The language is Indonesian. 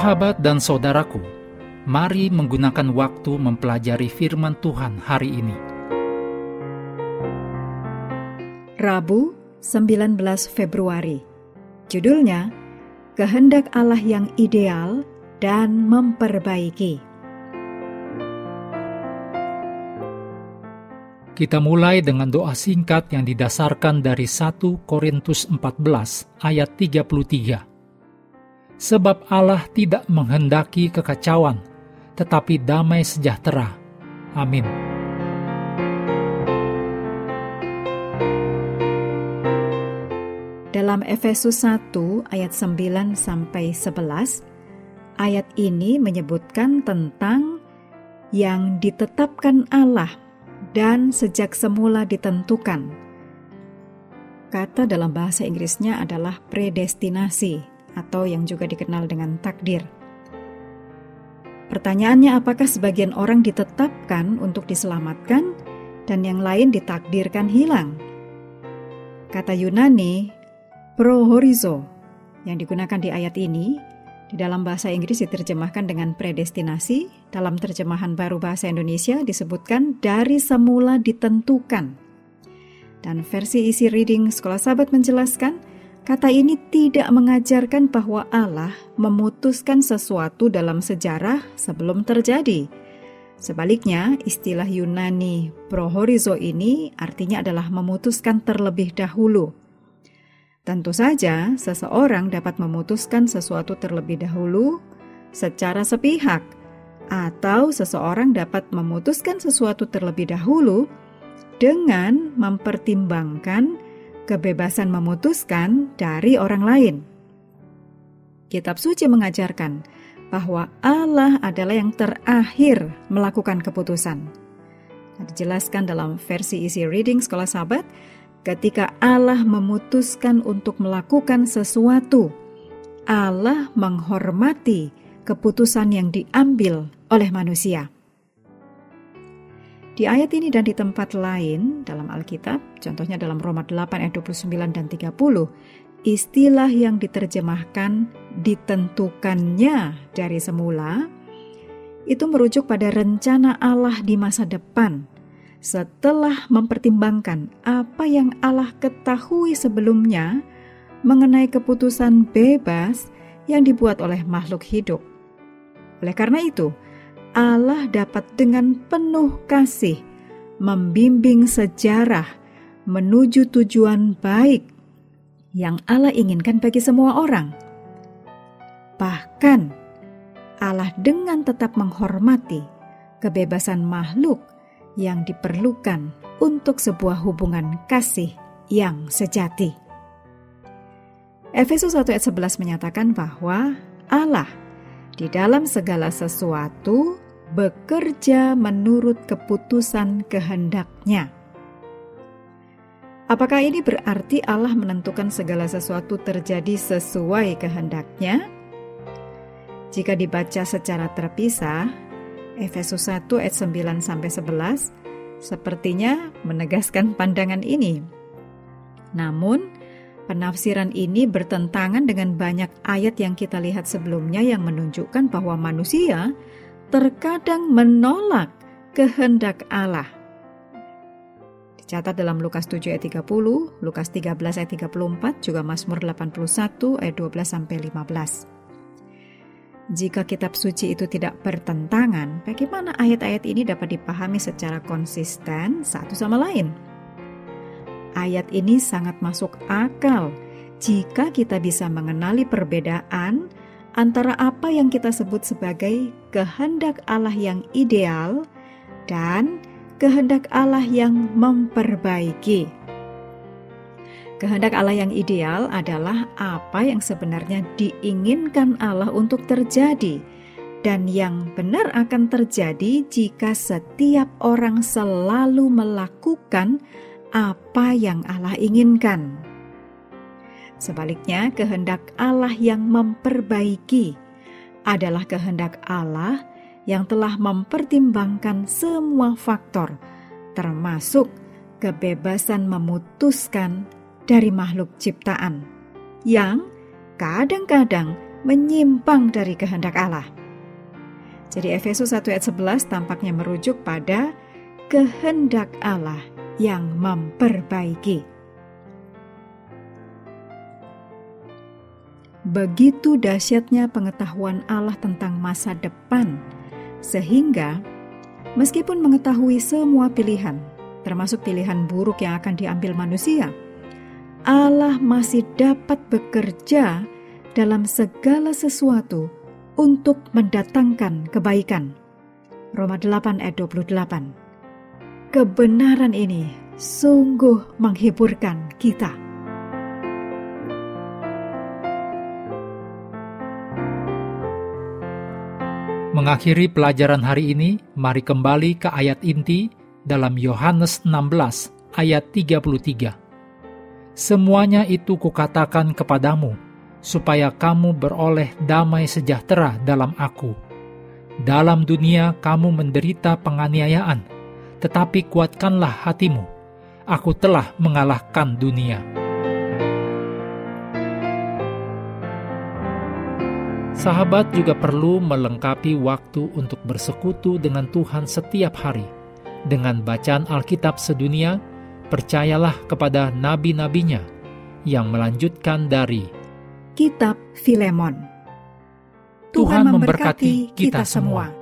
Sahabat dan saudaraku, mari menggunakan waktu mempelajari firman Tuhan hari ini. Rabu, 19 Februari. Judulnya, Kehendak Allah yang Ideal dan Memperbaiki. Kita mulai dengan doa singkat yang didasarkan dari 1 Korintus 14 ayat 33. Sebab Allah tidak menghendaki kekacauan, tetapi damai sejahtera. Amin. Dalam Efesus 1 ayat 9-11, ayat ini menyebutkan tentang yang ditetapkan Allah dan sejak semula ditentukan. Kata dalam bahasa Inggrisnya adalah predestinasi, atau yang juga dikenal dengan takdir. Pertanyaannya, apakah sebagian orang ditetapkan untuk diselamatkan dan yang lain ditakdirkan hilang? Kata Yunani prohorizo yang digunakan di ayat ini di dalam bahasa Inggris diterjemahkan dengan predestinasi. Dalam terjemahan baru bahasa Indonesia disebutkan dari semula ditentukan. Dan versi Easy Reading Sekolah Sahabat menjelaskan, kata ini tidak mengajarkan bahwa Allah memutuskan sesuatu dalam sejarah sebelum terjadi. Sebaliknya, istilah Yunani prohorizo ini artinya adalah memutuskan terlebih dahulu. Tentu saja, seseorang dapat memutuskan sesuatu terlebih dahulu secara sepihak, atau seseorang dapat memutuskan sesuatu terlebih dahulu dengan mempertimbangkan kebebasan memutuskan dari orang lain. Kitab suci mengajarkan bahwa Allah adalah yang terakhir melakukan keputusan. Dijelaskan dalam versi Easy Reading Sekolah Sahabat, ketika Allah memutuskan untuk melakukan sesuatu, Allah menghormati keputusan yang diambil oleh manusia. Di ayat ini dan di tempat lain dalam Alkitab, contohnya dalam Roma 8 ayat 29 dan 30, istilah yang diterjemahkan ditentukannya dari semula, itu merujuk pada rencana Allah di masa depan, setelah mempertimbangkan apa yang Allah ketahui sebelumnya mengenai keputusan bebas yang dibuat oleh makhluk hidup. Oleh karena itu, Allah dapat dengan penuh kasih membimbing sejarah menuju tujuan baik yang Allah inginkan bagi semua orang. Bahkan, Allah dengan tetap menghormati kebebasan makhluk yang diperlukan untuk sebuah hubungan kasih yang sejati. Efesus 1 ayat 11 menyatakan bahwa Allah di dalam segala sesuatu bekerja menurut keputusan kehendak-Nya. Apakah ini berarti Allah menentukan segala sesuatu terjadi sesuai kehendak-Nya? Jika dibaca secara terpisah, Efesus 1 ayat 9-11 sepertinya menegaskan pandangan ini. Namun, penafsiran ini bertentangan dengan banyak ayat yang kita lihat sebelumnya yang menunjukkan bahwa manusia terkadang menolak kehendak Allah. Dicatat dalam Lukas 7 ayat 30, Lukas 13 ayat 34, juga Mazmur 81 ayat 12-15. Jika kitab suci itu tidak bertentangan, bagaimana ayat-ayat ini dapat dipahami secara konsisten satu sama lain? Ayat ini sangat masuk akal jika kita bisa mengenali perbedaan antara apa yang kita sebut sebagai kehendak Allah yang ideal dan kehendak Allah yang memperbaiki. Kehendak Allah yang ideal adalah apa yang sebenarnya diinginkan Allah untuk terjadi dan yang benar akan terjadi jika setiap orang selalu melakukan apa yang Allah inginkan. Sebaliknya, kehendak Allah yang memperbaiki adalah kehendak Allah yang telah mempertimbangkan semua faktor, termasuk kebebasan memutuskan dari makhluk ciptaan, yang kadang-kadang menyimpang dari kehendak Allah. Jadi Efesus 1 ayat 11 tampaknya merujuk pada kehendak Allah yang memperbaiki. Begitu dahsyatnya pengetahuan Allah tentang masa depan, sehingga meskipun mengetahui semua pilihan, termasuk pilihan buruk yang akan diambil manusia, Allah masih dapat bekerja dalam segala sesuatu untuk mendatangkan kebaikan. Roma 8 ayat 28. Kebenaran ini sungguh menghiburkan kita. Mengakhiri pelajaran hari ini, mari kembali ke ayat inti dalam Yohanes 16 ayat 33. Semuanya itu kukatakan kepadamu, supaya kamu beroleh damai sejahtera dalam aku. Dalam dunia kamu menderita penganiayaan, tetapi kuatkanlah hatimu. Aku telah mengalahkan dunia. Sahabat juga perlu melengkapi waktu untuk bersekutu dengan Tuhan setiap hari. Dengan bacaan Alkitab sedunia, percayalah kepada nabi-nabinya yang melanjutkan dari Kitab Filemon. Tuhan memberkati kita semua.